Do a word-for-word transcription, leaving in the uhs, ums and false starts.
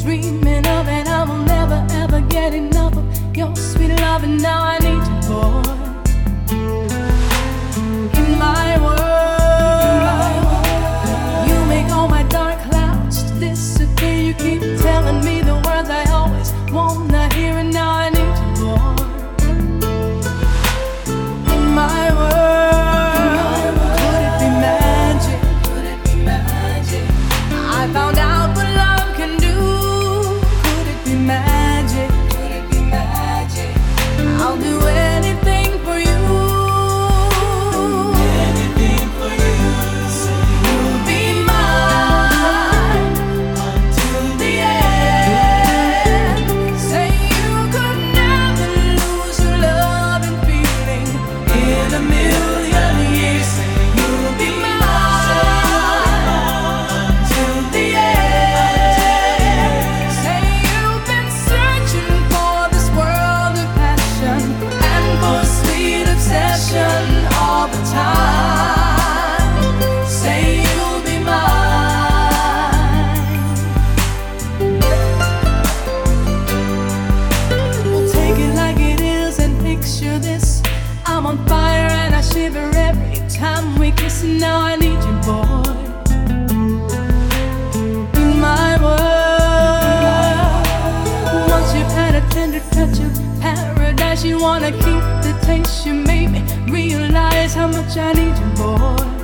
dreaming of, and I will never ever get enough of your sweet love. And now I need you, boy, in my world. You make all my dark clouds disappear. You keep telling me the words I always wanna hear, and now I need you, boy, in my world. Could it be magic? Could it be magic? I found out what love can do. Could it be magic? Could it be magic? I'll do anything for you. Anything for you. So you'll be mine until the end. Say you could never lose your love and feeling in a million years. Say you'll be mine until the end. Say you've been searching for this world of passion and for sweet obsession all the time. Say you'll be mine. Well, take it like it is and picture this. I'm on fire and I shiver every time we kiss, and now I need you, boy, in my world. Once you've had a tender touch of paradise, you wanna keep the taste. You made me realize how much I need you, boy,